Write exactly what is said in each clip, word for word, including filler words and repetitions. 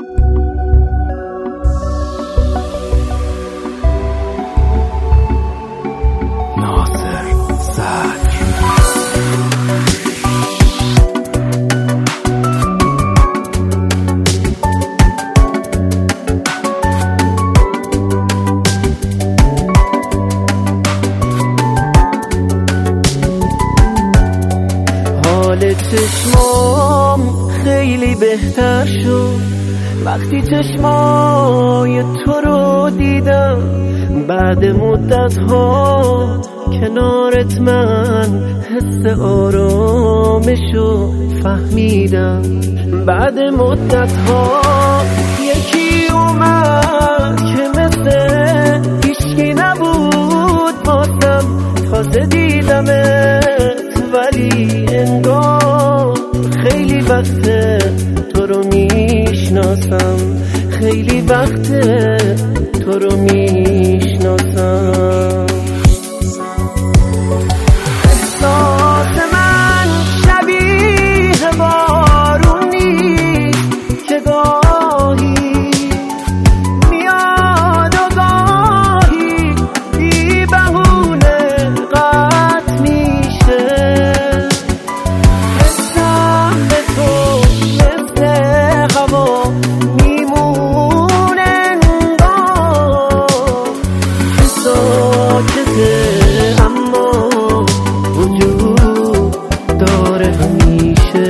حال چشمام خیلی بهتر شد وقتی چشمای تو رو دیدم. بعد مدت ها کنارت من حس آرامشو فهمیدم. بعد مدت ها یکی اومد که مثل هیچکی نبود واسم. تازه دیدمت ولی انگار خیلی وقته تو رو میشناسم. خیلی وقته تو رو میشناسم. احساس من شبیه بارونی که گاهی میاد و گاهی بی بهونه قطع میشه. حسم به تو مثل هوا میمونه انگار که ساکته اما وجود داره همیشه.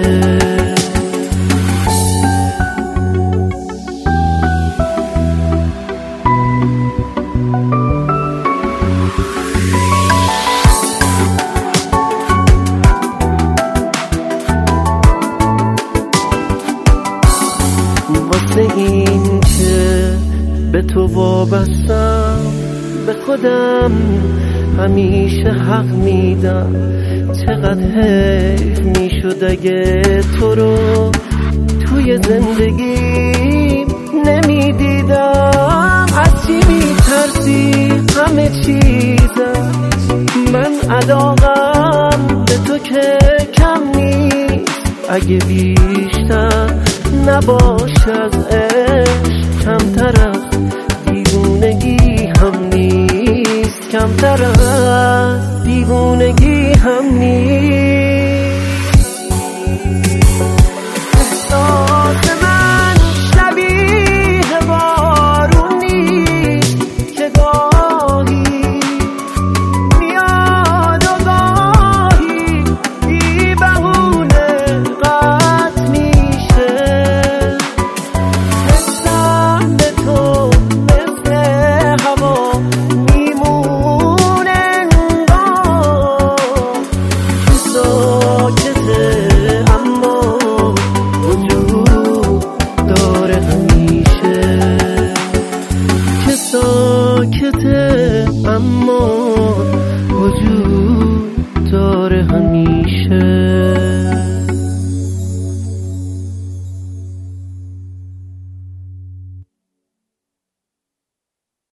واسه این که به تو وابستم به خودم همیشه حق میدم. چقدر حیف میشد اگه تو رو توی زندگی نمیدیدم. از چی میترسی همه چیزم من علاقم به تو که کم نیست. اگه بیشتر نباشه از عشق کمتر از دیوونگی هم نیست. کمتر از دیوونگی هم نیست.